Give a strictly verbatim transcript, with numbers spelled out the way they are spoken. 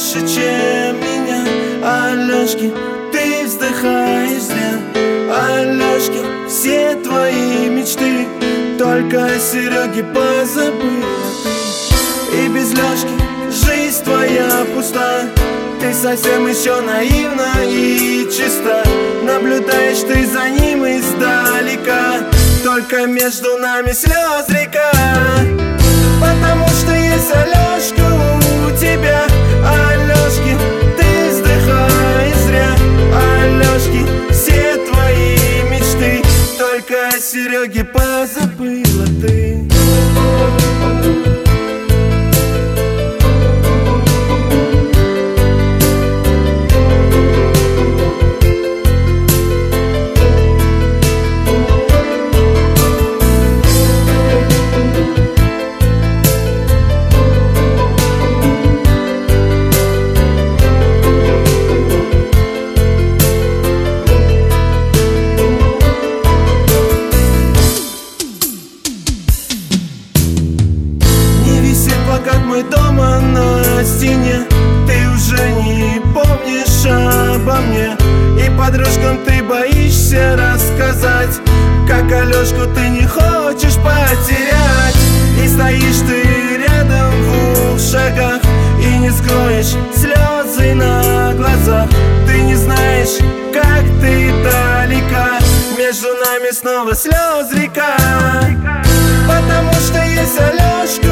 больше, чем меня. Алёшки, ты вздыхаешь зря. Алёшки, все твои мечты только о Серёге позабыла ты. И без Лёшки жизнь твоя пуста. Ты совсем еще наивна и чиста. Наблюдаешь ты за ним издалека. Только между нами слез река. Потому что есть Алёшка у тебя. Алёшки, ты вздыхаешь зря. Алёшки, все твои мечты только о Серёге позабыла ты. Как мы дома на стене, ты уже не помнишь обо мне. И подружкам ты боишься рассказать, как Алёшку ты не хочешь потерять. И стоишь ты рядом в двух шагах и не скроешь слезы на глазах. Ты не знаешь, как ты далека. Между нами снова слез река. Потому что есть Алёшка